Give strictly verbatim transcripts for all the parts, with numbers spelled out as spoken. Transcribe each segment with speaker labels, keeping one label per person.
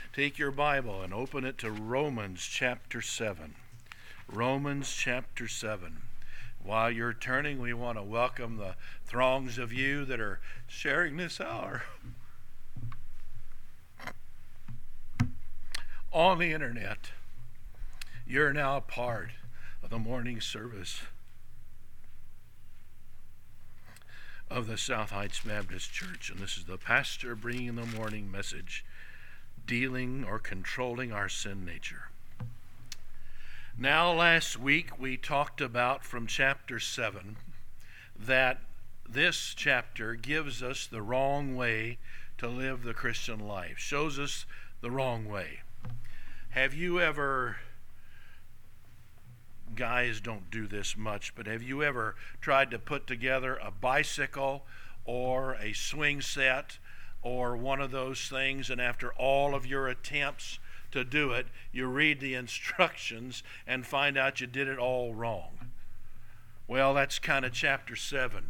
Speaker 1: Take your Bible and open it to Romans chapter seven. Romans chapter seven. While you're turning, we want to welcome the throngs of you that are sharing this hour on the internet. You're now a part of the morning service of the South Heights Baptist Church, and this is the pastor bringing the morning message, dealing or controlling our sin nature. Now, last week we talked about from chapter seven that this chapter gives us the wrong way to live the Christian life, shows us the wrong way. Have you ever, guys don't do this much, but have you ever tried to put together a bicycle or a swing set or one of those things, and after all of your attempts to do it, you read the instructions and find out you did it all wrong? Well, that's kind of chapter seven.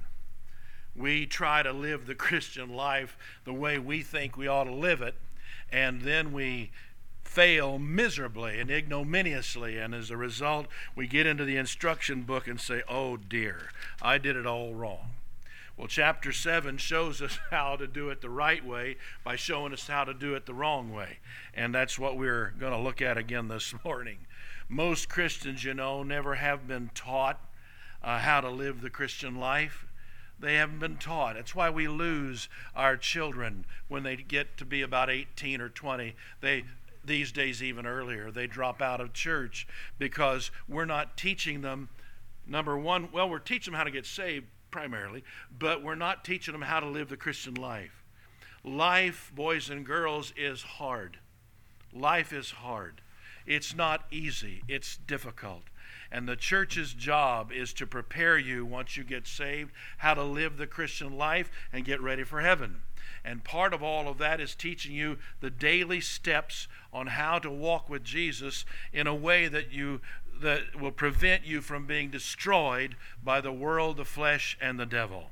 Speaker 1: We try to live the Christian life the way we think we ought to live it, and then we fail miserably and ignominiously, and as a result we get into the instruction book and say, oh dear, I did it all wrong. Well, chapter seven shows us how to do it the right way by showing us how to do it the wrong way, and that's what we're going to look at again this morning. Most Christians, you know, never have been taught uh, how to live the Christian life. They haven't been taught. That's why we lose our children when they get to be about eighteen or twenty. They These days, even earlier, they drop out of church because we're not teaching them, number one, well, we're teaching them how to get saved primarily, but we're not teaching them how to live the Christian life. Life, boys and girls, is hard. Life is hard. It's not easy. It's difficult. And the church's job is to prepare you, once you get saved, how to live the Christian life and get ready for heaven. And part of all of that is teaching you the daily steps on how to walk with Jesus in a way that you that will prevent you from being destroyed by the world, the flesh, and the devil.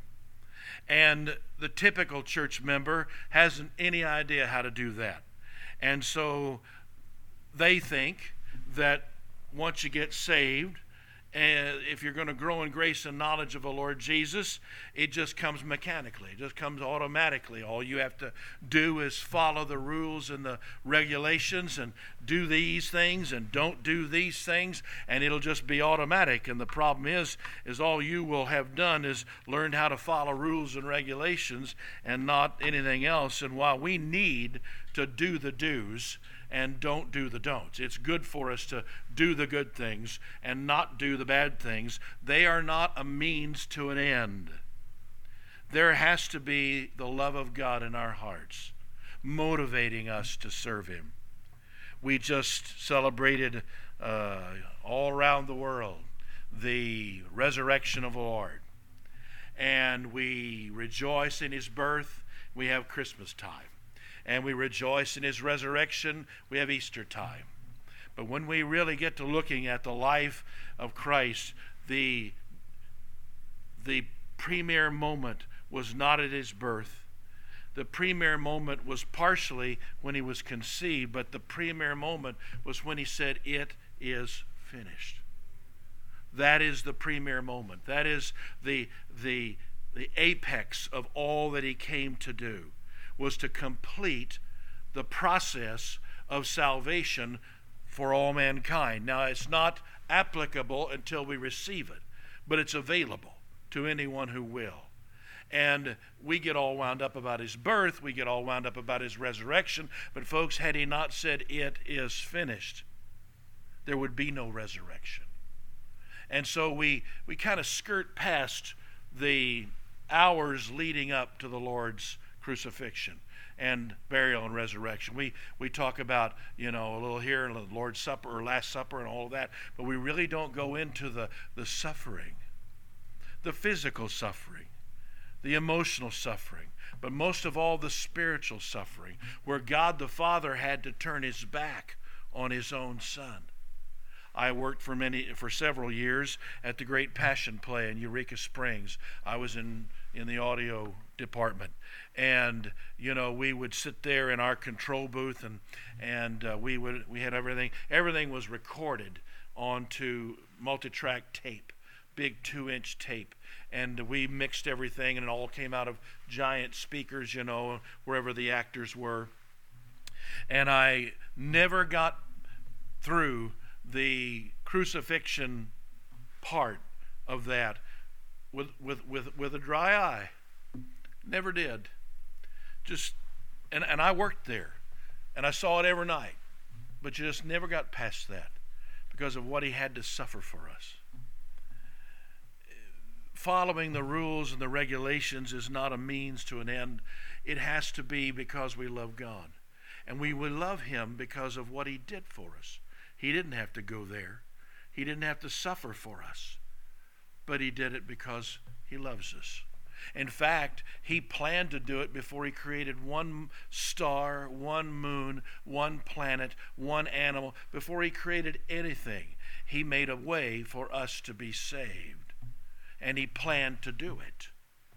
Speaker 1: And the typical church member hasn't any idea how to do that. And so they think that once you get saved, and if you're going to grow in grace and knowledge of the Lord Jesus, it just comes mechanically. It just comes automatically. All you have to do is follow the rules and the regulations and do these things and don't do these things, and it'll just be automatic. And the problem is, is all you will have done is learned how to follow rules and regulations and not anything else. And while we need to do the do's and don't do the don'ts, it's good for us to do the good things and not do the bad things. They are not a means to an end. There has to be the love of God in our hearts, motivating us to serve Him. We just celebrated uh, all around the world the resurrection of the Lord, and we rejoice in His birth. We have Christmas time. And we rejoice in His resurrection. We have Easter time. But when we really get to looking at the life of Christ, the, the premier moment was not at His birth. The premier moment was partially when He was conceived, but the premier moment was when He said, "It is finished." That is the premier moment. That is the, the, the apex of all that He came to do, was to complete the process of salvation for all mankind. Now, it's not applicable until we receive it, but it's available to anyone who will. And we get all wound up about His birth, we get all wound up about His resurrection, but folks, had He not said, "It is finished," there would be no resurrection. And so we, we kind of skirt past the hours leading up to the Lord's crucifixion and burial and resurrection. We we talk about, you know, a little here, the Lord's Supper or Last Supper and all of that, but we really don't go into the, the suffering, the physical suffering, the emotional suffering, but most of all the spiritual suffering, where God the Father had to turn His back on His own Son. I worked for many for several years at the Great Passion Play in Eureka Springs. I was in in the audio department, and you know we would sit there in our control booth, and and uh, we would we had everything everything was recorded onto multi-track tape, big two-inch tape, and we mixed everything, and it all came out of giant speakers, you know, wherever the actors were. And I never got through the crucifixion part of that with with with with a dry eye. Never did. Just and and I worked there, and I saw it every night, but you just never got past that because of what he had to suffer for us. Following the rules and the regulations is not a means to an end. It has to be because we love God. And we will love him because of what he did for us. He didn't have to go there. He didn't have to suffer for us. But he did it because he loves us. In fact, he planned to do it before he created one star, one moon, one planet, one animal. Before he created anything, he made a way for us to be saved. And he planned to do it.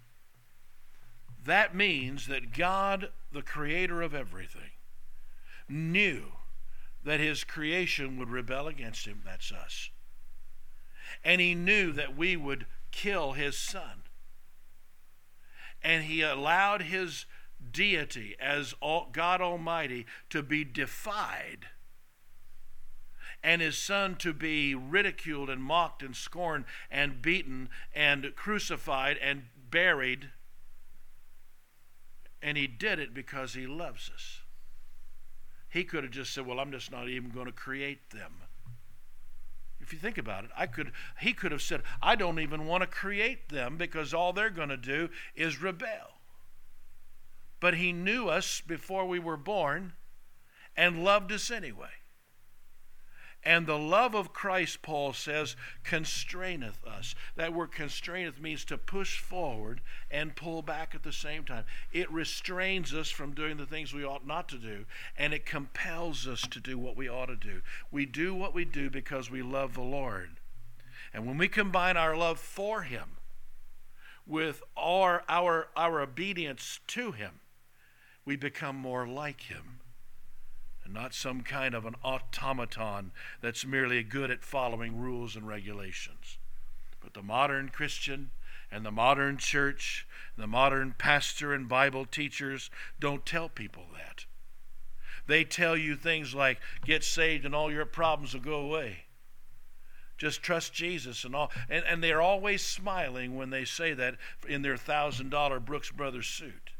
Speaker 1: That means that God, the creator of everything, knew that his creation would rebel against him. That's us. And he knew that we would kill his son. And he allowed his deity as God Almighty to be defied, and his son to be ridiculed and mocked and scorned and beaten and crucified and buried. And he did it because he loves us. He could have just said, well, I'm just not even going to create them. If you think about it, I could. He could have said, I don't even want to create them because all they're going to do is rebel. But he knew us before we were born and loved us anyway. And the love of Christ, Paul says, constraineth us. That word constraineth means to push forward and pull back at the same time. It restrains us from doing the things we ought not to do, and it compels us to do what we ought to do. We do what we do because we love the Lord. And when we combine our love for him with our, our, our obedience to him, we become more like him. And not some kind of an automaton that's merely good at following rules and regulations. But the modern Christian and the modern church, the modern pastor and Bible teachers don't tell people that. They tell you things like, get saved and all your problems will go away. Just trust Jesus and all. And, and they're always smiling when they say that in their one thousand dollars Brooks Brothers suit.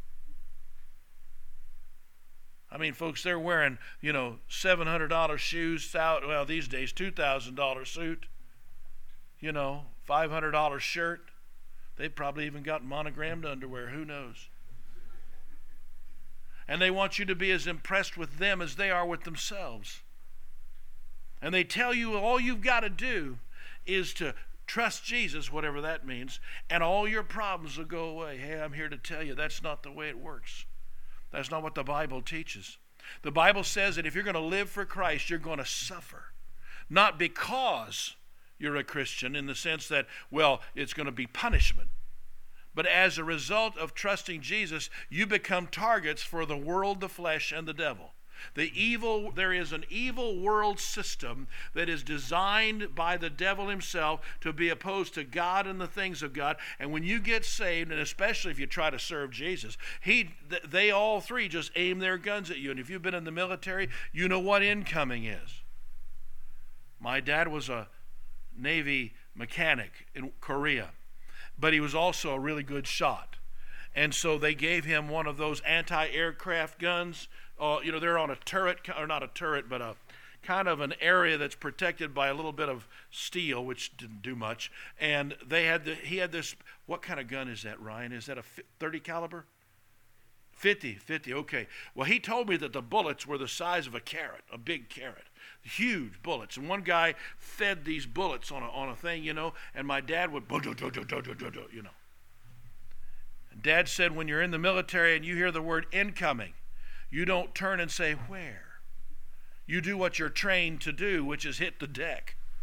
Speaker 1: I mean, folks, they're wearing, you know, seven hundred dollars shoes, well, these days, two thousand dollars suit, you know, five hundred dollars shirt. They've probably even got monogrammed underwear, who knows? And they want you to be as impressed with them as they are with themselves. And they tell you all you've got to do is to trust Jesus, whatever that means, and all your problems will go away. Hey, I'm here to tell you that's not the way it works. That's not what the Bible teaches. The Bible says that if you're going to live for Christ, you're going to suffer. Not because you're a Christian in the sense that, well, it's going to be punishment. But as a result of trusting Jesus, you become targets for the world, the flesh, and the devil. The evil, there is an evil world system that is designed by the devil himself to be opposed to God and the things of God. And when you get saved, and especially if you try to serve Jesus, he, they all three just aim their guns at you. And if you've been in the military, you know what incoming is. My dad was a Navy mechanic in Korea, but he was also a really good shot. And so they gave him one of those anti-aircraft guns. Uh, you know, they're on a turret, or not a turret, but a kind of an area that's protected by a little bit of steel, which didn't do much. And they had the, he had this, what kind of gun is that, Ryan? Is that a thirty caliber? fifty, fifty, okay. Well, he told me that the bullets were the size of a carrot, a big carrot. Huge bullets. And one guy fed these bullets on a, on a thing, you know, and my dad would, you know. And Dad said when you're in the military and you hear the word incoming, you don't turn and say, where? You do what you're trained to do, which is hit the deck.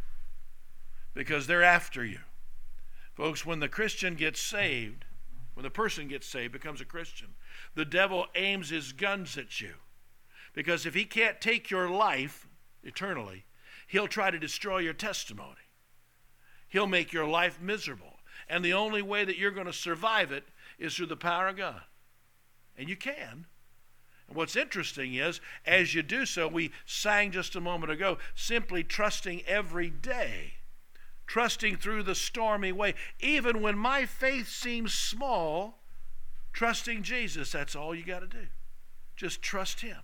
Speaker 1: because they're after you. Folks, when the Christian gets saved, when the person gets saved, becomes a Christian, the devil aims his guns at you. Because if he can't take your life eternally, he'll try to destroy your testimony. He'll make your life miserable. And the only way that you're going to survive it is through the power of God. And you can. And what's interesting is, as you do so, we sang just a moment ago, simply trusting every day, trusting through the stormy way. Even when my faith seems small, trusting Jesus, that's all you got to do. Just trust him.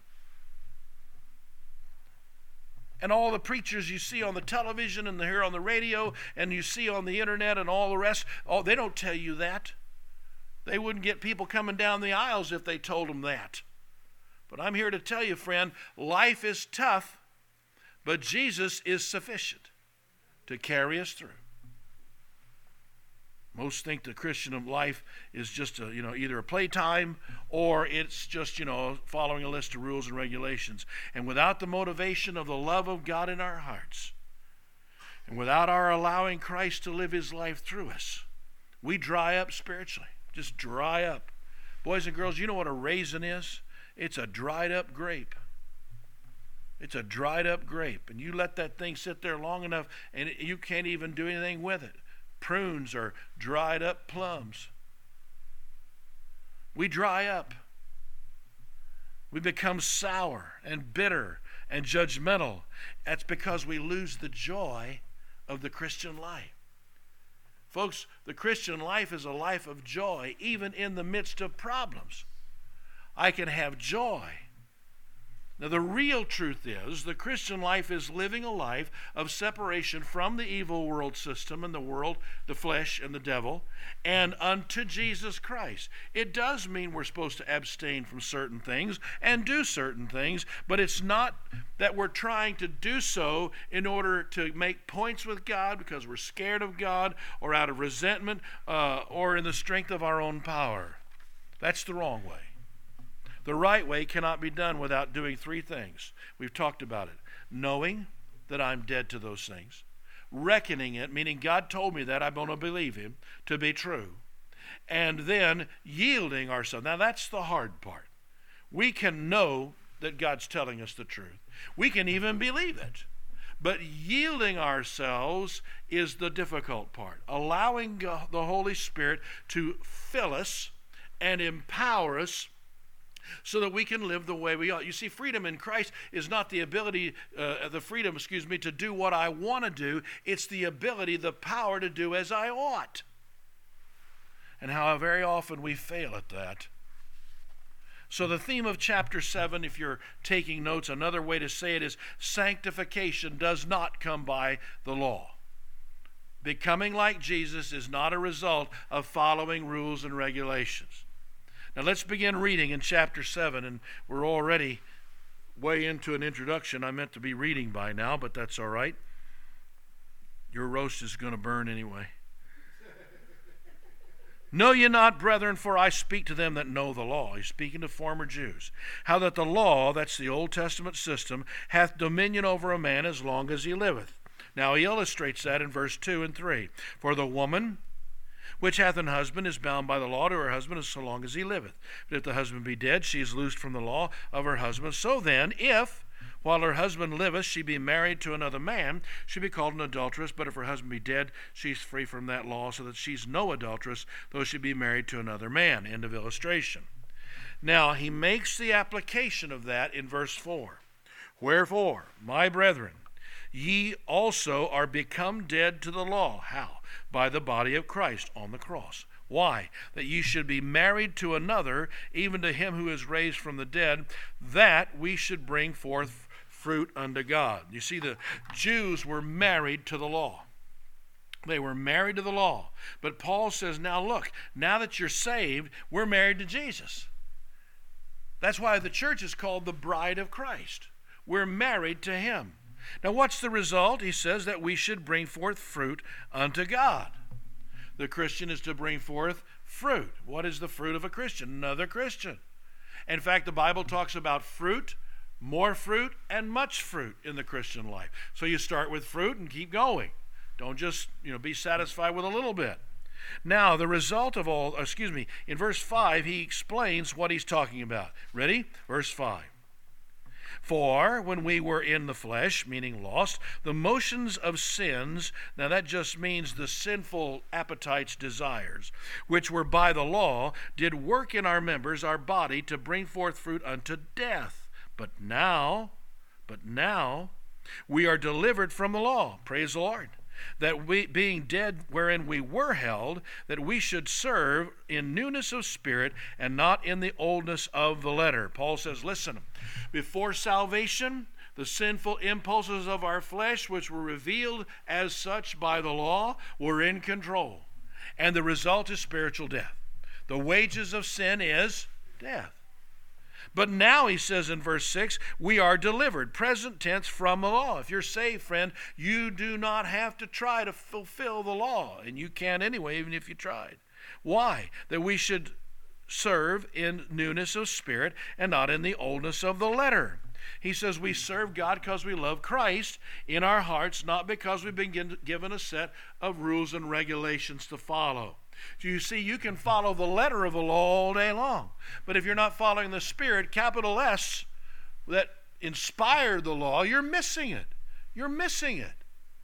Speaker 1: And all the preachers you see on the television and hear on the radio and you see on the internet and all the rest, oh, they don't tell you that. They wouldn't get people coming down the aisles if they told them that. But I'm here to tell you, friend, life is tough, but Jesus is sufficient to carry us through. Most think the Christian life is just a, you know, either a playtime or it's just, you know, following a list of rules and regulations. And without the motivation of the love of God in our hearts, and without our allowing Christ to live his life through us, we dry up spiritually. Just dry up. Boys and girls, you know what a raisin is? It's a dried up grape. It's a dried up grape. And you let that thing sit there long enough and you can't even do anything with it. Prunes are dried up plums. We dry up. We become sour and bitter and judgmental. That's because we lose the joy of the Christian life. Folks, the Christian life is a life of joy, even in the midst of problems. I can have joy. Now, the real truth is the Christian life is living a life of separation from the evil world system and the world, the flesh, and the devil, and unto Jesus Christ. It does mean we're supposed to abstain from certain things and do certain things, but it's not that we're trying to do so in order to make points with God because we're scared of God or out of resentment uh, or in the strength of our own power. That's the wrong way. The right way cannot be done without doing three things. We've talked about it. Knowing that I'm dead to those things. Reckoning it, meaning God told me that, I'm going to believe him to be true. And then yielding ourselves. Now that's the hard part. We can know that God's telling us the truth. We can even believe it. But yielding ourselves is the difficult part. Allowing the Holy Spirit to fill us and empower us so that we can live the way we ought. You see, freedom in Christ is not the ability, uh, the freedom, excuse me, to do what I want to do. It's the ability, the power to do as I ought. And how very often we fail at that. So the theme of chapter seven, if you're taking notes, another way to say it is sanctification does not come by the law. Becoming like Jesus is not a result of following rules and regulations. Now let's begin reading in chapter seven, and we're already way into an introduction. I meant to be reading by now, but that's all right. Your roast is going to burn anyway. Know ye not, brethren, for I speak to them that know the law. He's speaking to former Jews. How that the law, that's the Old Testament system, hath dominion over a man as long as he liveth. Now he illustrates that in verse two and three. For the woman which hath an husband is bound by the law to her husband as so long as he liveth. But if the husband be dead, she is loosed from the law of her husband. So then, if, while her husband liveth, she be married to another man, she be called an adulteress. But if her husband be dead, she's free from that law, so that she's no adulteress, though she be married to another man. End of illustration. Now, he makes the application of that in verse four. Wherefore, my brethren, ye also are become dead to the law. How? By the body of Christ on the cross. Why? That ye should be married to another, even to him who is raised from the dead, that we should bring forth fruit unto God. You see, the Jews were married to the law. They were married to the law. But Paul says, now look, now that you're saved, we're married to Jesus. That's why the church is called the bride of Christ. We're married to him. Now what's the result? He says that we should bring forth fruit unto God. The Christian is to bring forth fruit. What is the fruit of a Christian? Another Christian. In fact, the Bible talks about fruit, more fruit, and much fruit in the Christian life. So you start with fruit and keep going. Don't just, you know, be satisfied with a little bit. Now, the result of all, excuse me, in verse five, he explains what he's talking about. Ready? Verse five. For when we were in the flesh, meaning lost, the motions of sins, now that just means the sinful appetites, desires, which were by the law, did work in our members, our body, to bring forth fruit unto death. But now, but now, we are delivered from the law. Praise the Lord. That we, being dead wherein we were held, that we should serve in newness of spirit and not in the oldness of the letter. Paul says, listen, before salvation, the sinful impulses of our flesh, which were revealed as such by the law, were in control. And the result is spiritual death. The wages of sin is death. But now, he says in verse six, we are delivered, present tense, from the law. If you're saved, friend, you do not have to try to fulfill the law. And you can't anyway, even if you tried. Why? That we should serve in newness of spirit and not in the oldness of the letter. He says we serve God because we love Christ in our hearts, not because we've been given a set of rules and regulations to follow. So you see, you can follow the letter of the law all day long. But if you're not following the Spirit, capital S, that inspired the law, you're missing it. You're missing it.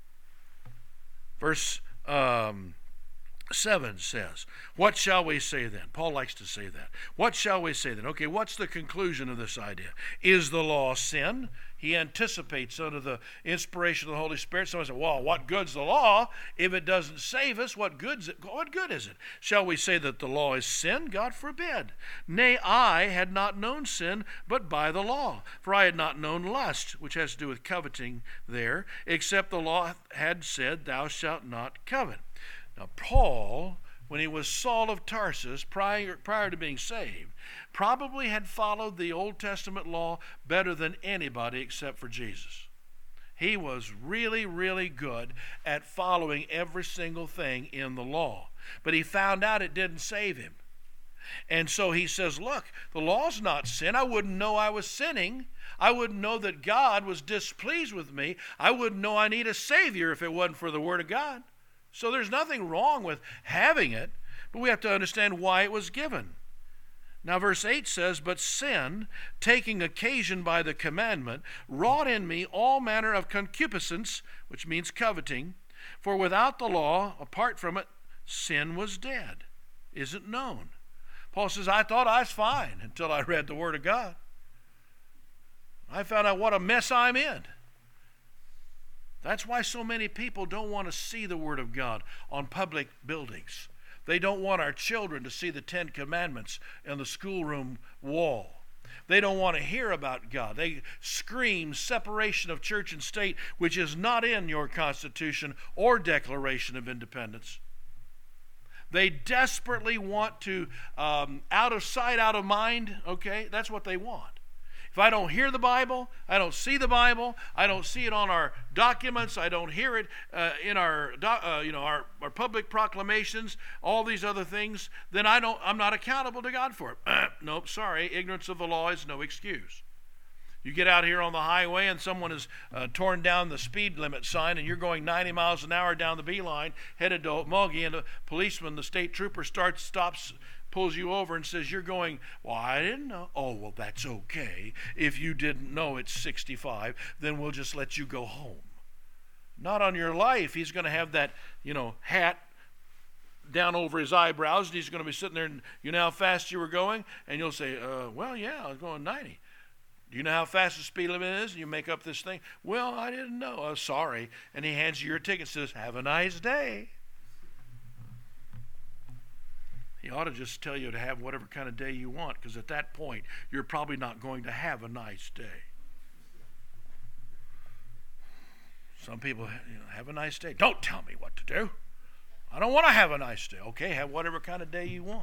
Speaker 1: Verse um, seven says, what shall we say then? Paul likes to say that. What shall we say then? Okay, what's the conclusion of this idea? Is the law sin? He anticipates under the inspiration of the Holy Spirit. Someone says, well, what good's the law? If it doesn't save us, what good's it? What good is it? Shall we say that the law is sin? God forbid. Nay, I had not known sin, but by the law. For I had not known lust, which has to do with coveting there, except the law had said, thou shalt not covet. Now, Paul, when he was Saul of Tarsus, prior, prior to being saved, probably had followed the Old Testament law better than anybody except for Jesus. He was really, really good at following every single thing in the law. But he found out it didn't save him. And so he says, look, the law's not sin. I wouldn't know I was sinning. I wouldn't know that God was displeased with me. I wouldn't know I need a Savior if it wasn't for the Word of God. So there's nothing wrong with having it, but we have to understand why it was given. Now verse eight says, but sin, taking occasion by the commandment, wrought in me all manner of concupiscence, which means coveting, for without the law, apart from it, sin was dead. Isn't known. Paul says, I thought I was fine until I read the Word of God. I found out what a mess I'm in. That's why so many people don't want to see the Word of God on public buildings. They don't want our children to see the Ten Commandments on the schoolroom wall. They don't want to hear about God. They scream separation of church and state, which is not in your Constitution or Declaration of Independence. They desperately want to, um, out of sight, out of mind, okay? That's what they want. If I don't hear the Bible, I don't see the Bible, I don't see it on our documents, I don't hear it uh, in our, uh, you know, our, our public proclamations, all these other things, then I don't, I'm not accountable to God for it. Uh, nope, sorry, ignorance of the law is no excuse. You get out here on the highway and someone has uh, torn down the speed limit sign and you're going ninety miles an hour down the beeline headed to Okmulgee, and the policeman, the state trooper, starts, stops, pulls you over and says, you're going, well, I didn't know. Oh, well, that's okay. If you didn't know it's sixty-five, then we'll just let you go home. Not on your life. He's going to have that, you know, hat down over his eyebrows, and he's going to be sitting there, and you know how fast you were going? And you'll say, uh, well, yeah, I was going ninety. Do you know how fast the speed limit is? And you make up this thing. Well, I didn't know. Oh, sorry. And he hands you your ticket and says, have a nice day. He ought to just tell you to have whatever kind of day you want, because at that point, you're probably not going to have a nice day. Some people, you know, have a nice day. Don't tell me what to do. I don't want to have a nice day. Okay, have whatever kind of day you want.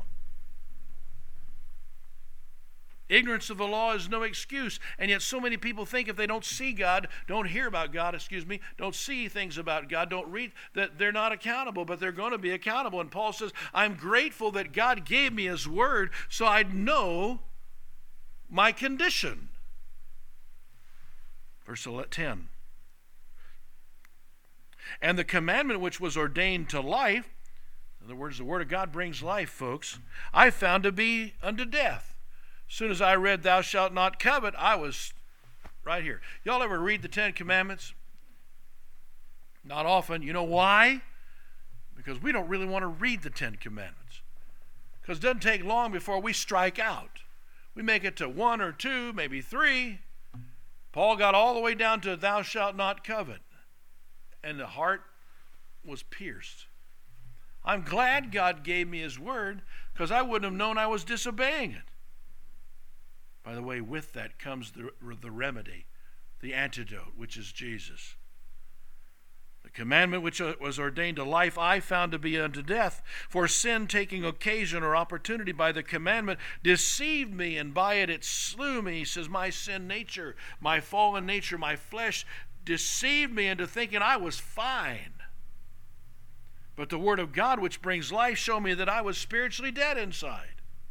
Speaker 1: Ignorance of the law is no excuse, and yet so many people think if they don't see God, don't hear about God, excuse me, don't see things about God, don't read, that they're not accountable, but they're going to be accountable. And Paul says, I'm grateful that God gave me His Word so I'd know my condition. Verse ten. And the commandment which was ordained to life, in other words, the Word of God brings life, folks, I found to be unto death. As soon as I read, thou shalt not covet, I was right here. Y'all ever read the Ten Commandments? Not often. You know why? Because we don't really want to read the Ten Commandments. Because it doesn't take long before we strike out. We make it to one or two, maybe three. Paul got all the way down to thou shalt not covet. And the heart was pierced. I'm glad God gave me his word, because I wouldn't have known I was disobeying it. By the way, with that comes the, the remedy, the antidote, which is Jesus. The commandment which was ordained to life I found to be unto death. For sin, taking occasion or opportunity by the commandment, deceived me, and by it it slew me. He says, my sin nature, my fallen nature, my flesh deceived me into thinking I was fine. But the word of God, which brings life, showed me that I was spiritually dead inside.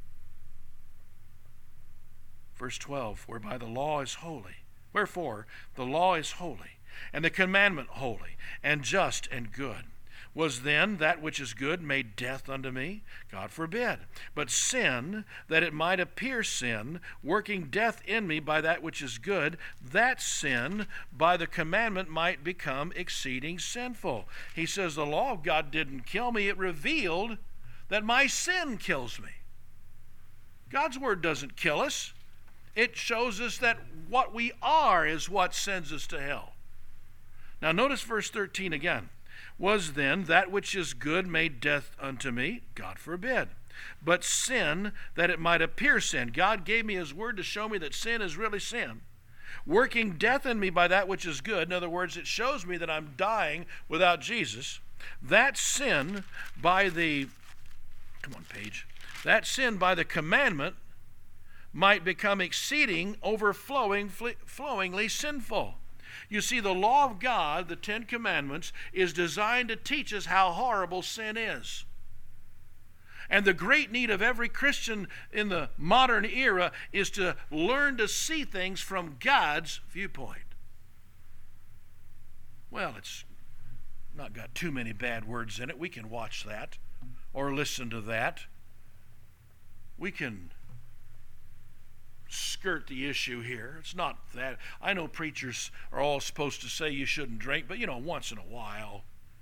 Speaker 1: Verse twelve, whereby the law is holy. Wherefore, the law is holy, and the commandment holy, and just and good. Was then that which is good made death unto me? God forbid. But sin, that it might appear sin, working death in me by that which is good, that sin by the commandment might become exceeding sinful. He says the law of God didn't kill me. It revealed that my sin kills me. God's word doesn't kill us. It shows us that what we are is what sends us to hell. Now notice verse thirteen again. Was then that which is good made death unto me? God forbid. But sin, that it might appear sin. God gave me his word to show me that sin is really sin. Working death in me by that which is good. In other words, it shows me that I'm dying without Jesus. That sin by the, come on page, that sin by the commandment might become exceeding, overflowing, flowingly sinful. You see, the law of God, the Ten Commandments, is designed to teach us how horrible sin is. And the great need of every Christian in the modern era is to learn to see things from God's viewpoint. Well, it's not got too many bad words in it. We can watch that or listen to that. We can skirt the issue here. It's not that. I know preachers are all supposed to say you shouldn't drink, but you know, once in a while.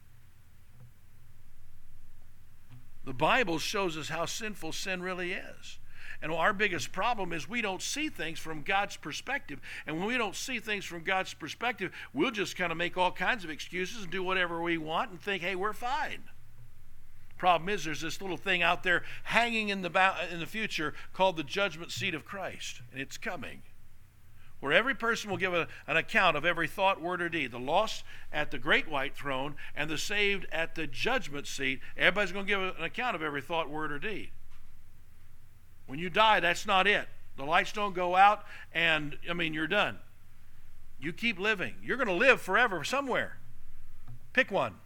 Speaker 1: The Bible shows us how sinful sin really is. And our biggest problem is we don't see things from God's perspective. And when we don't see things from God's perspective, we'll just kind of make all kinds of excuses and do whatever we want and think, hey, we're fine. Problem is, there's this little thing out there hanging in the ba- in the future called the judgment seat of Christ, and it's coming, where every person will give a, an account of every thought, word, or deed. The lost at the great white throne, and the saved at the judgment seat. Everybody's going to give an account of every thought, word, or deed. When you die, that's not it. The lights don't go out, and I mean, you're done. You keep living. You're going to live forever somewhere. Pick one.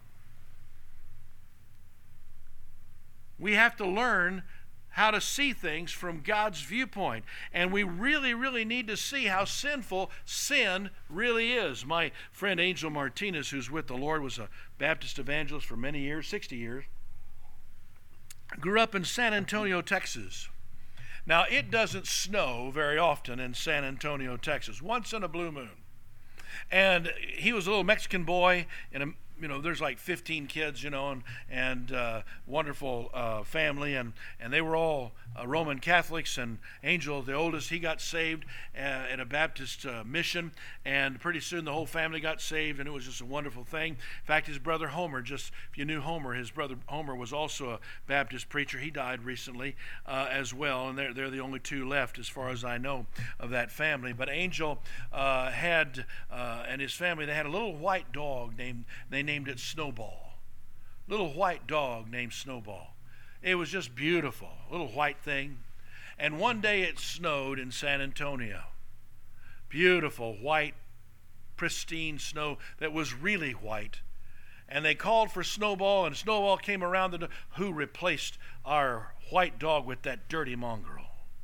Speaker 1: We have to learn how to see things from God's viewpoint. And we really, really need to see how sinful sin really is. My friend Angel Martinez, who's with the Lord, was a Baptist evangelist for many years, sixty years. Grew up in San Antonio, Texas. Now, it doesn't snow very often in San Antonio, Texas, once in a blue moon. And he was a little Mexican boy in a You know, there's like fifteen kids, you know, and, and uh, wonderful uh, family, and, and they were all uh, Roman Catholics, and Angel, the oldest, he got saved uh, at a Baptist uh, mission, and pretty soon the whole family got saved, and it was just a wonderful thing. In fact, his brother Homer, just, if you knew Homer, his brother Homer was also a Baptist preacher. He died recently uh, as well, and they're, they're the only two left, as far as I know, of that family. But Angel uh, had, uh, and his family, they had a little white dog named, they named it Snowball. Little white dog named Snowball. It was just beautiful, a little white thing. And one day it snowed in San Antonio. Beautiful, white, pristine snow that was really white. And they called for Snowball, and Snowball came around the door. Who replaced our white dog with that dirty mongrel?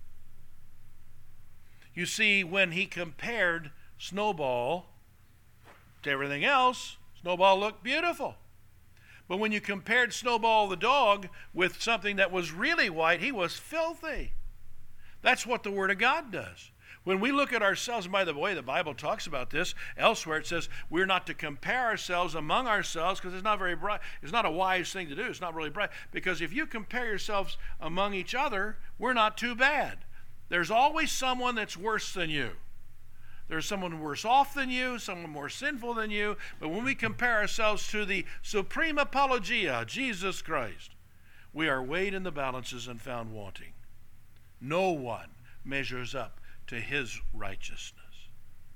Speaker 1: You see, when he compared Snowball to everything else, Snowball looked beautiful. But when you compared Snowball the dog with something that was really white, he was filthy. That's what the Word of God does. When we look at ourselves, and by the way, the Bible talks about this elsewhere, it says we're not to compare ourselves among ourselves because it's not very bright. It's not a wise thing to do. It's not really bright. Because if you compare yourselves among each other, we're not too bad. There's always someone that's worse than you. There's someone worse off than you, someone more sinful than you. But when we compare ourselves to the supreme apologia, Jesus Christ, we are weighed in the balances and found wanting. No one measures up to his righteousness.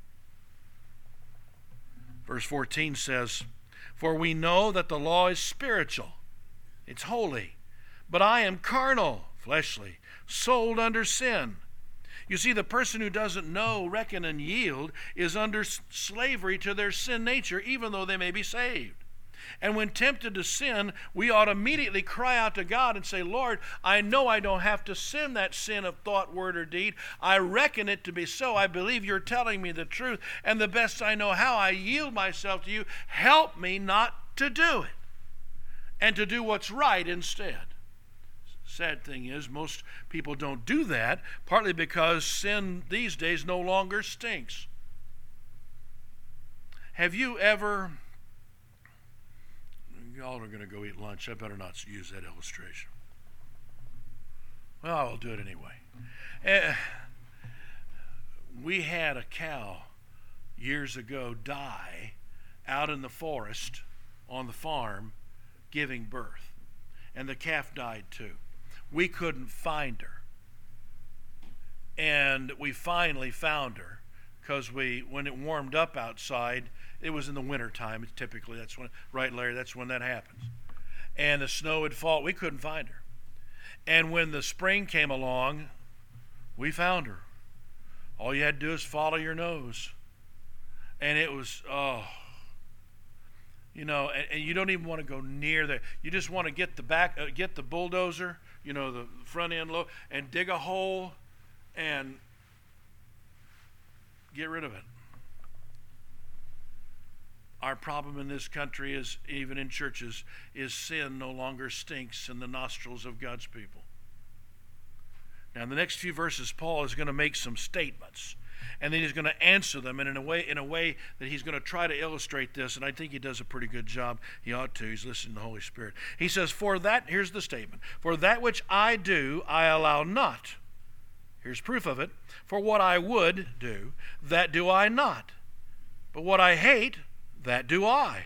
Speaker 1: Verse fourteen says, "For we know that the law is spiritual, it's holy, but I am carnal, fleshly, sold under sin." You see, the person who doesn't know, reckon, and yield is under slavery to their sin nature, even though they may be saved. And when tempted to sin, we ought immediately cry out to God and say, Lord, I know I don't have to sin that sin of thought, word, or deed. I reckon it to be so. I believe you're telling me the truth. And the best I know how, I yield myself to you. Help me not to do it and to do what's right instead. Sad thing is, most people don't do that, partly because sin these days no longer stinks. Have you ever... Y'all are going to go eat lunch. I better not use that illustration. Well, I'll do it anyway. Uh, we had a cow years ago die out in the forest on the farm giving birth. And the calf died too. We couldn't find her. And we finally found her because we, when it warmed up outside, it was in the winter time. It's typically, that's when, right, Larry, that's when that happens. And the snow had fallen. We couldn't find her. And when the spring came along, we found her. All you had to do is follow your nose. And it was, oh, you know, and, and you don't even want to go near there. You just want to get the back, uh, get the bulldozer, you know, the front end load, and dig a hole and get rid of it. Our problem in this country is, even in churches, is sin no longer stinks in the nostrils of God's people. Now, in the next few verses, Paul is going to make some statements, and then he's going to answer them, and in a way, in a way that he's going to try to illustrate this, and I think he does a pretty good job. He ought to. He's listening to the Holy Spirit. He says, "For that," here's the statement, "for that which I do, I allow not." Here's proof of it. "For what I would do, that do I not. But what I hate, that do I.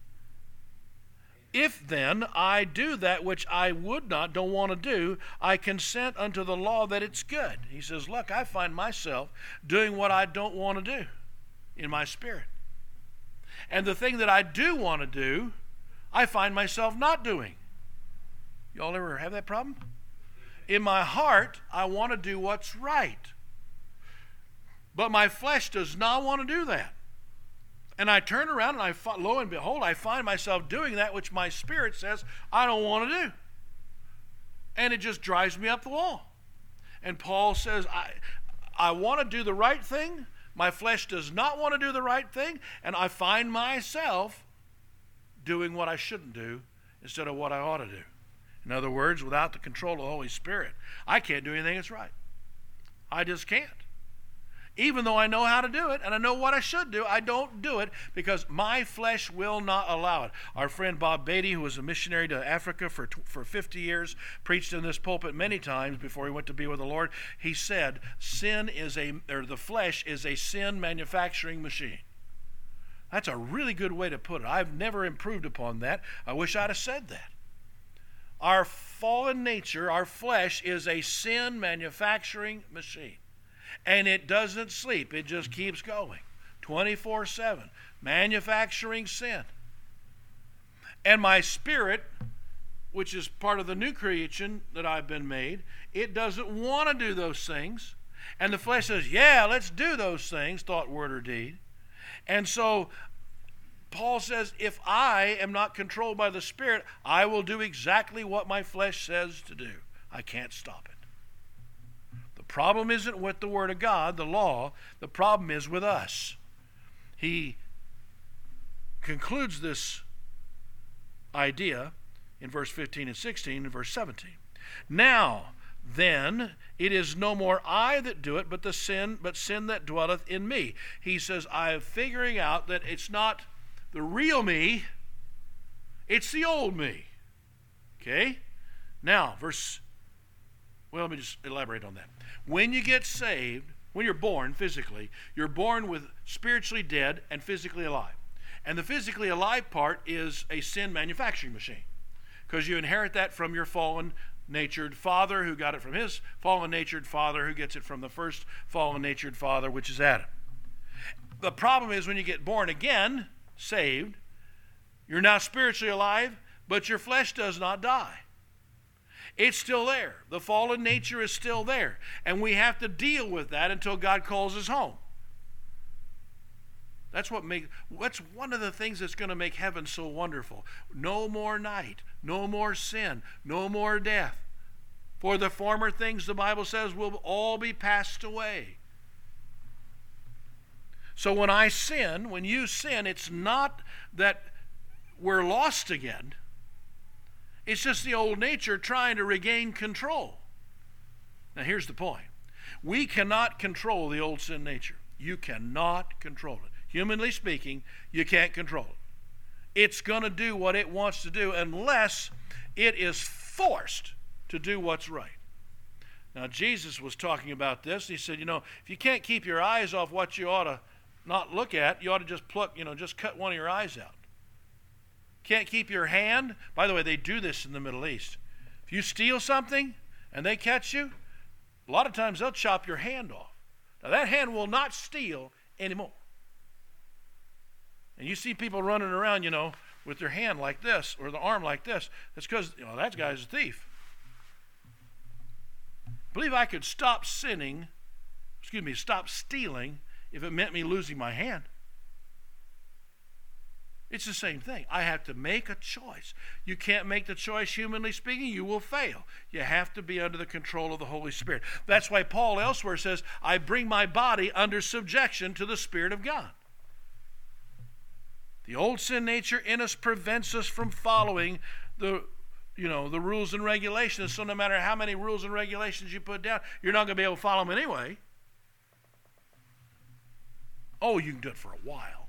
Speaker 1: If then I do that which I would not, don't want to do, I consent unto the law that it's good." He says, look, I find myself doing what I don't want to do in my spirit. And the thing that I do want to do, I find myself not doing. Y'all ever have that problem? In my heart, I want to do what's right. But my flesh does not want to do that. And I turn around and I, lo and behold, I find myself doing that which my spirit says I don't want to do. And it just drives me up the wall. And Paul says, I, I want to do the right thing. My flesh does not want to do the right thing. And I find myself doing what I shouldn't do instead of what I ought to do. In other words, without the control of the Holy Spirit, I can't do anything that's right. I just can't. Even though I know how to do it and I know what I should do, I don't do it because my flesh will not allow it. Our friend Bob Beatty, who was a missionary to Africa for for fifty years, preached in this pulpit many times before he went to be with the Lord. He said, sin is a, or the flesh is a sin manufacturing machine. That's a really good way to put it. I've never improved upon that. I wish I'd have said that. Our fallen nature, our flesh, is a sin manufacturing machine. And it doesn't sleep. It just keeps going. twenty-four seven. Manufacturing sin. And my spirit, which is part of the new creation that I've been made, it doesn't want to do those things. And the flesh says, yeah, let's do those things, thought, word, or deed. And so Paul says, if I am not controlled by the Spirit, I will do exactly what my flesh says to do. I can't stop it. The problem isn't with the Word of God, the law. The problem is with us. He concludes this idea in verse fifteen and sixteen and verse seventeen. Now, then, it is no more I that do it, but the sin, but sin that dwelleth in me. He says, I am figuring out that it's not the real me, it's the old me. Okay? Now, verse, well, let me just elaborate on that. When you get saved, when you're born physically, you're born with spiritually dead and physically alive. And the physically alive part is a sin manufacturing machine, because you inherit that from your fallen natured father, who got it from his fallen natured father, who gets it from the first fallen natured father, which is Adam. The problem is when you get born again, saved, you're now spiritually alive, but your flesh does not die. It's still there. The fallen nature is still there. And we have to deal with that until God calls us home. That's what make, what's one of the things that's going to make heaven so wonderful. No more night, no more sin, no more death. For the former things, the Bible says, will all be passed away. So when I sin, when you sin, it's not that we're lost again. It's just the old nature trying to regain control. Now here's the point. We cannot control the old sin nature. You cannot control it. Humanly speaking, you can't control it. It's going to do what it wants to do unless it is forced to do what's right. Now, Jesus was talking about this. He said, you know, if you can't keep your eyes off what you ought to not look at, you ought to just pluck, you know, just cut one of your eyes out. Can't keep your hand. By the way, they do this in the Middle East. If you steal something and they catch you, a lot of times they'll chop your hand off. Now, that hand will not steal anymore. And you see people running around, you know, with their hand like this or the arm like this. That's because, you know, that guy's a thief. I believe I could stop sinning, excuse me, stop stealing if it meant me losing my hand. It's the same thing. I have to make a choice. You can't make the choice, humanly speaking, you will fail. You have to be under the control of the Holy Spirit. That's why Paul elsewhere says, I bring my body under subjection to the Spirit of God. The old sin nature in us prevents us from following the, you know, the rules and regulations. So no matter how many rules and regulations you put down, you're not going to be able to follow them anyway. Oh, you can do it for a while.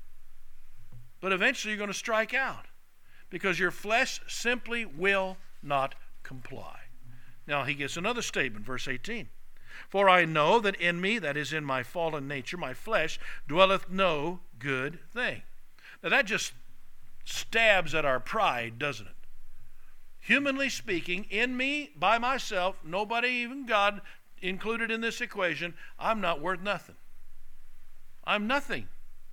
Speaker 1: But eventually you're going to strike out because your flesh simply will not comply. Now he gives another statement, verse eighteen. For I know that in me, that is in my fallen nature, my flesh, dwelleth no good thing. Now that just stabs at our pride, doesn't it? Humanly speaking, in me, by myself, nobody, even God, included in this equation, I'm not worth nothing. I'm nothing.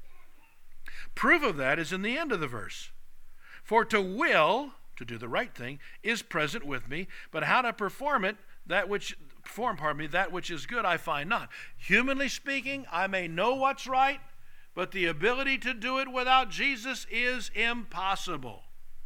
Speaker 1: Proof of that is in the end of the verse. For to will, to do the right thing, is present with me, but how to perform it, that which, perform, pardon me, that which is good I find not. Humanly speaking, I may know what's right, but the ability to do it without Jesus is impossible.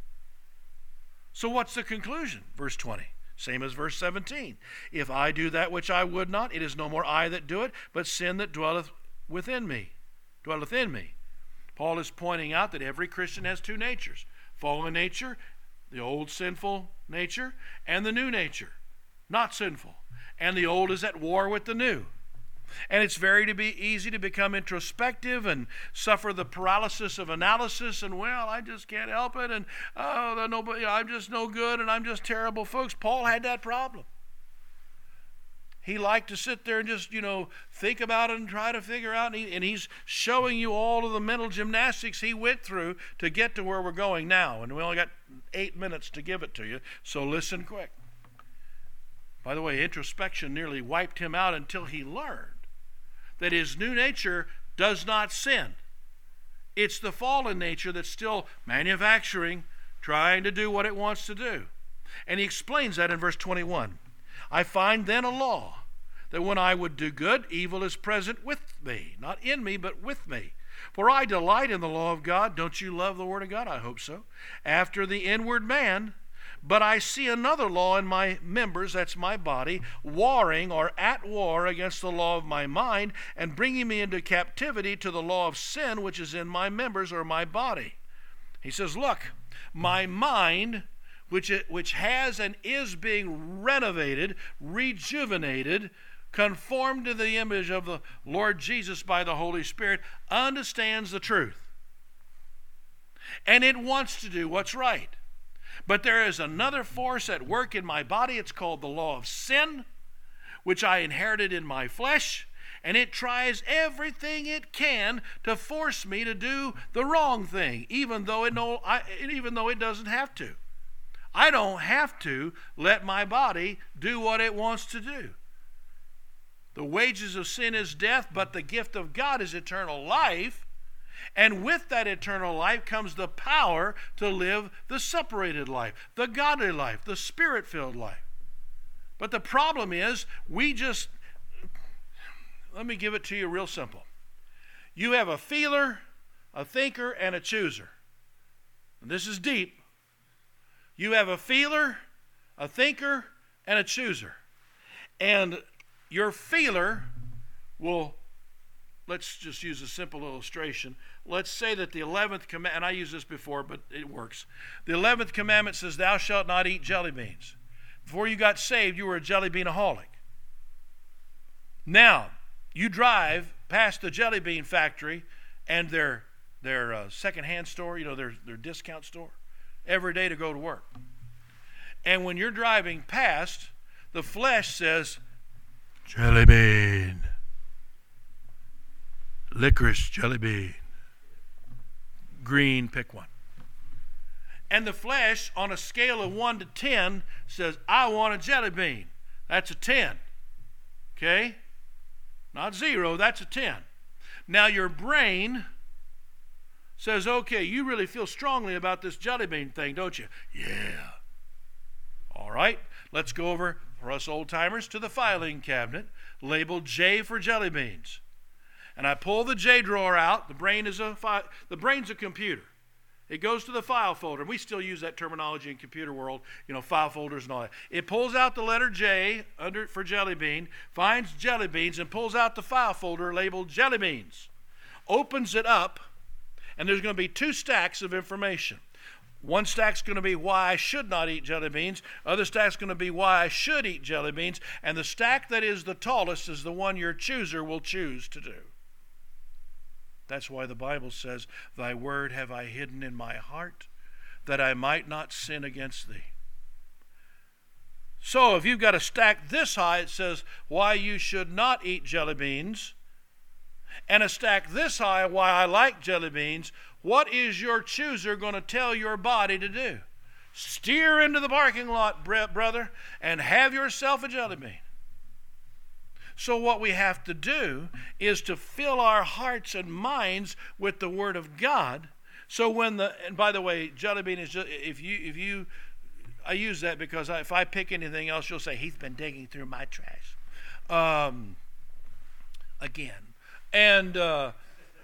Speaker 1: So what's the conclusion? Verse twenty, same as verse seventeen. If I do that which I would not, it is no more I that do it, but sin that dwelleth within me, dwelleth in me. Paul is pointing out that every Christian has two natures. Fallen nature, the old sinful nature, and the new nature, not sinful. And the old is at war with the new. And it's very to be easy to become introspective and suffer the paralysis of analysis and, well, I just can't help it, and oh, nobody, you know, I'm just no good, and I'm just terrible. Folks, Paul had that problem. He liked to sit there and just, you know, think about it and try to figure out, and, he, and he's showing you all of the mental gymnastics he went through to get to where we're going now. And we only got eight minutes to give it to you, so listen quick. By the way, introspection nearly wiped him out until he learned that his new nature does not sin. It's the fallen nature that's still manufacturing, trying to do what it wants to do. And he explains that in verse twenty-one. I find then a law, that when I would do good, evil is present with me. Not in me, but with me. For I delight in the law of God. Don't you love the word of God? I hope so. After the inward man, But I see another law in my members, that's my body, warring or at war against the law of my mind, and bringing me into captivity to the law of sin which is in my members or my body. He says, look, my mind, which, it, which has and is being renovated, rejuvenated, conformed to the image of the Lord Jesus by the Holy Spirit, understands the truth. And it wants to do what's right. But there is another force at work in my body. It's called the law of sin, which I inherited in my flesh. And it tries everything it can to force me to do the wrong thing, even though it, no, I, even though it doesn't have to. I don't have to let my body do what it wants to do. The wages of sin is death, but the gift of God is eternal life. And with that eternal life comes the power to live the separated life, the godly life, the spirit-filled life. But the problem is, we just, let me give it to you real simple. You have a feeler, a thinker, and a chooser. And this is deep. You have a feeler, a thinker, and a chooser. And your feeler will, let's just use a simple illustration. Let's say that the eleventh commandment, and I used this before, but it works. The eleventh commandment says, thou shalt not eat jelly beans. Before you got saved, you were a jelly beanaholic. Now, you drive past the jelly bean factory and their, their uh, second-hand store, you know, their, their discount store, every day to go to work. And when you're driving past, the flesh says, jelly bean. Licorice jelly bean. Green, pick one. And the flesh, on a scale of one to ten, says, I want a jelly bean. That's a ten. Okay? Not zero, that's a ten. Now your brain says, okay, you really feel strongly about this jelly bean thing, don't you? Yeah. All right, let's go over, for us old-timers, to the filing cabinet, labeled J for jelly beans. And I pull the J drawer out. The brain is a fi- the brain's a computer. It goes to the file folder. We still use that terminology in computer world, you know, file folders and all that. It pulls out the letter J under for jelly bean, finds jelly beans, and pulls out the file folder labeled jelly beans. Opens it up, and there's going to be two stacks of information. One stack's going to be why I should not eat jelly beans. Other stack's going to be why I should eat jelly beans. And the stack that is the tallest is the one your chooser will choose to do. That's why the Bible says, thy word have I hidden in my heart, that I might not sin against thee. So if you've got a stack this high, it says why you should not eat jelly beans, and a stack this high, why I like jelly beans. What is your chooser going to tell your body to do? Steer into the parking lot, brother, and have yourself a jelly bean. So what we have to do is to fill our hearts and minds with the Word of God. So when the, and by the way, jelly bean is just, if you, if you, I use that because I, if I pick anything else, you'll say, he's been digging through my trash. Um, again. And uh,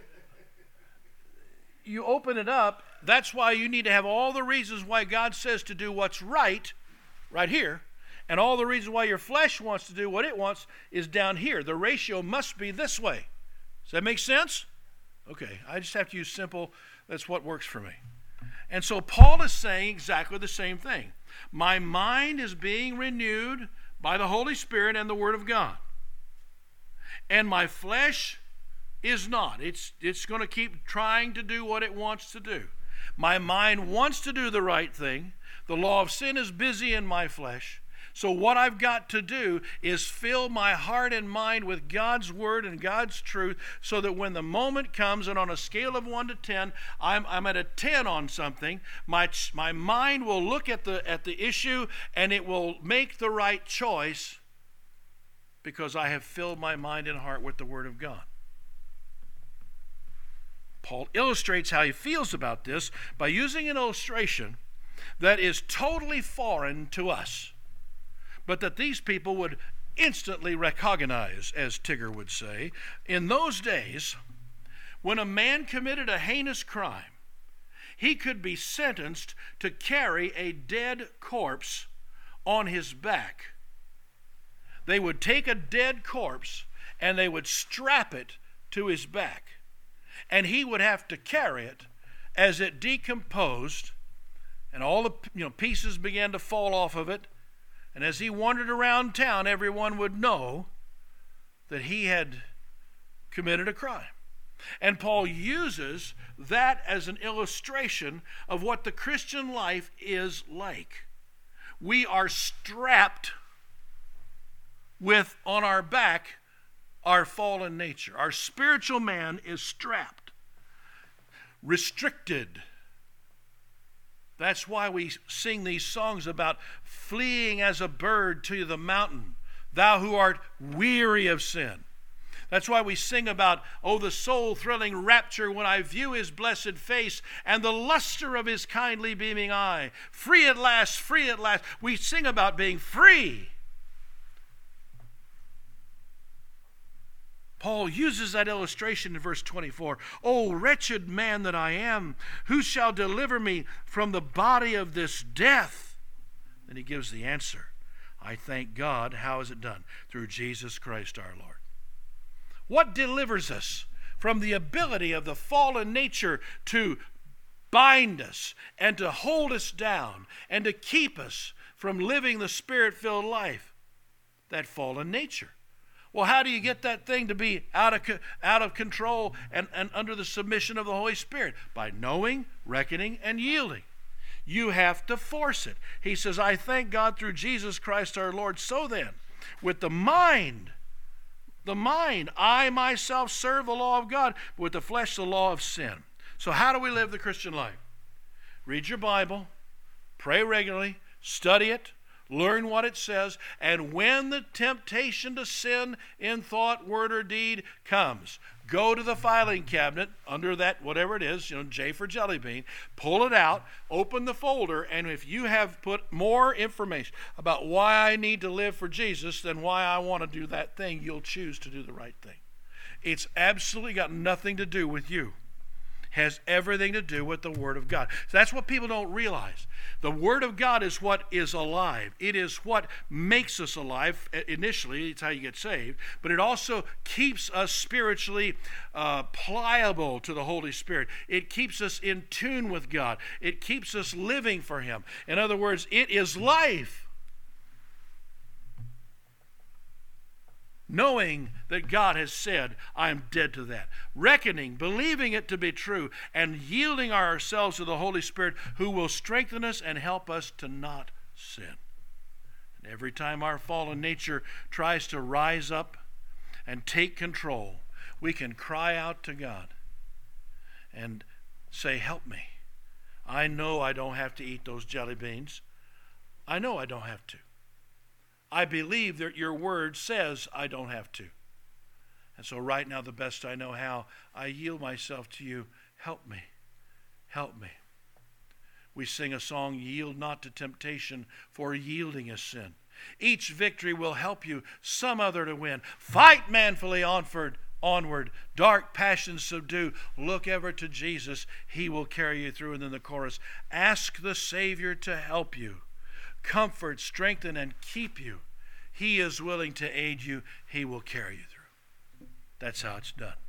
Speaker 1: you open it up. That's why you need to have all the reasons why God says to do what's right, right here. And all the reasons why your flesh wants to do what it wants is down here. The ratio must be this way. Does that make sense? Okay, I just have to use simple. That's what works for me. And so Paul is saying exactly the same thing. My mind is being renewed by the Holy Spirit and the Word of God. And my flesh is not. It's, it's going to keep trying to do what it wants to do. My mind wants to do the right thing. The law of sin is busy in my flesh. So what I've got to do is fill my heart and mind with God's Word and God's truth so that when the moment comes, and on a scale of one to ten, I'm, I'm at a ten on something, my, my mind will look at the, at the issue and it will make the right choice because I have filled my mind and heart with the Word of God. Paul illustrates how he feels about this by using an illustration that is totally foreign to us, but that these people would instantly recognize, as Tigger would say. In those days, when a man committed a heinous crime, he could be sentenced to carry a dead corpse on his back. They would take a dead corpse and they would strap it to his back. And he would have to carry it as it decomposed, and all the you know pieces began to fall off of it. And as he wandered around town, everyone would know that he had committed a crime. And Paul uses that as an illustration of what the Christian life is like. We are strapped with, on our back, our fallen nature. Our spiritual man is strapped, restricted. That's why we sing these songs about fleeing as a bird to the mountain, thou who art weary of sin. That's why we sing about, oh, the soul-thrilling rapture when I view his blessed face and the luster of his kindly beaming eye. Free at last, free at last. We sing about being free. Paul uses that illustration in verse twenty-four. Oh, wretched man that I am, who shall deliver me from the body of this death? Then he gives the answer. I thank God. How is it done? Through Jesus Christ our Lord. What delivers us from the ability of the fallen nature to bind us and to hold us down and to keep us from living the Spirit-filled life? That fallen nature. Well, how do you get that thing to be out of, out of control and, and under the submission of the Holy Spirit? By knowing, reckoning, and yielding. You have to force it. He says, I thank God through Jesus Christ our Lord. So then, with the mind, the mind, I myself serve the law of God, but with the flesh, the law of sin. So how do we live the Christian life? Read your Bible, pray regularly, study it, learn what it says, and when the temptation to sin in thought, word, or deed comes, go to the filing cabinet under that, whatever it is, you know, J for jelly bean, pull it out, open the folder, and if you have put more information about why I need to live for Jesus than why I want to do that thing, you'll choose to do the right thing. It's absolutely got nothing to do with you. Has everything to do with the Word of God. So that's what people don't realize. The Word of God is what is alive. It is what makes us alive initially. It's how you get saved. But it also keeps us spiritually uh, pliable to the Holy Spirit. It keeps us in tune with God. It keeps us living for Him. In other words, it is life. Knowing that God has said, I am dead to that. Reckoning, believing it to be true, and yielding ourselves to the Holy Spirit who will strengthen us and help us to not sin. And every time our fallen nature tries to rise up and take control, we can cry out to God and say, help me. I know I don't have to eat those jelly beans. I know I don't have to. I believe that your word says I don't have to. And so right now, the best I know how, I yield myself to you. Help me. Help me. We sing a song, Yield Not to Temptation, for yielding is sin. Each victory will help you some other to win. Fight manfully onward, onward. Dark passions subdue. Look ever to Jesus. He will carry you through. And then the chorus, ask the Savior to help you. Comfort, strengthen, and keep you. He is willing to aid you. He will carry you through. That's how it's done.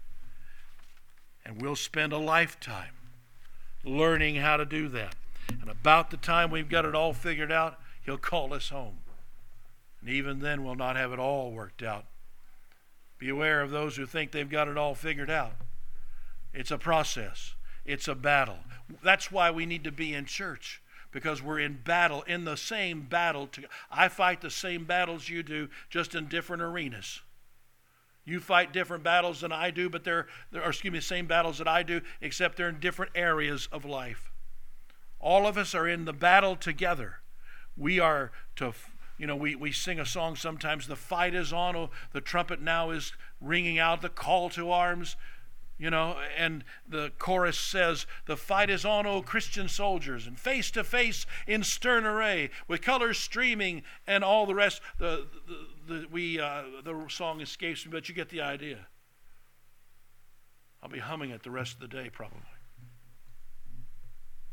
Speaker 1: And we'll spend a lifetime learning how to do that. And about the time we've got it all figured out, He'll call us home. And even then, we'll not have it all worked out. Beware of those who think they've got it all figured out. It's a process. It's a battle. That's why we need to be in church. Because we're in battle, in the same battle. To, I fight the same battles you do, just in different arenas. You fight different battles than I do, but they're, they're or excuse me, the same battles that I do, except they're in different areas of life. All of us are in the battle together. We are to, you know, we, we sing a song sometimes, the fight is on, oh, the trumpet now is ringing out, the call to arms. You know, and the chorus says, the fight is on, O Christian soldiers, and face to face in stern array, with colors streaming and all the rest. The, the, the, we, uh, the song escapes me, but you get the idea. I'll be humming it the rest of the day probably.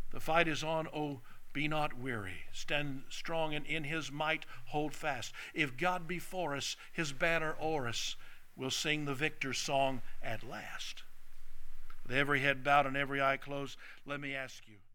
Speaker 1: The fight is on, oh, be not weary. Stand strong, and in his might hold fast. If God be for us, his banner o'er us, we'll sing the victor's song at last. With every head bowed and every eye closed, let me ask you,